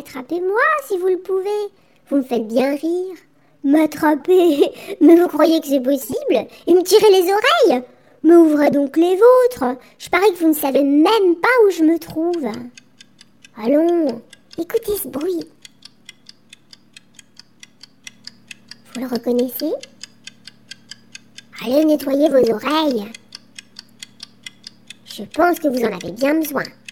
attrapez-moi si vous le pouvez. Vous me faites bien rire. M'attraper? Mais vous croyez que c'est possible? Et me tirer les oreilles? Mais ouvrez donc les vôtres. Je parie que vous ne savez même pas où je me trouve. Allons, écoutez ce bruit. Vous le reconnaissez? Allez nettoyer vos oreilles. Je pense que vous en avez bien besoin.